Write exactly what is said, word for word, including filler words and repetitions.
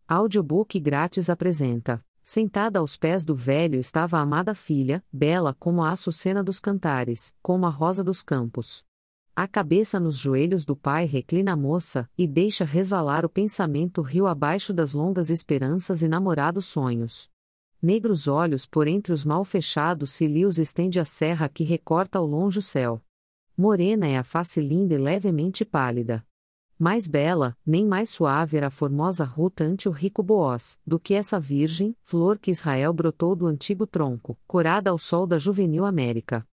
Audiobook grátis apresenta. Sentada aos pés do velho estava a amada filha, bela como a açucena dos cantares, como a rosa dos campos. A cabeça nos joelhos do pai reclina a moça, e deixa resvalar o pensamento rio abaixo das longas esperanças e namorados sonhos. Negros olhos por entre os mal fechados cílios estende a serra que recorta ao longe o céu. Morena é a face linda e levemente pálida. Mais bela, nem mais suave era a formosa Ruta ante o rico Boaz, do que essa virgem, flor que Israel brotou do antigo tronco, corada ao sol da juvenil América.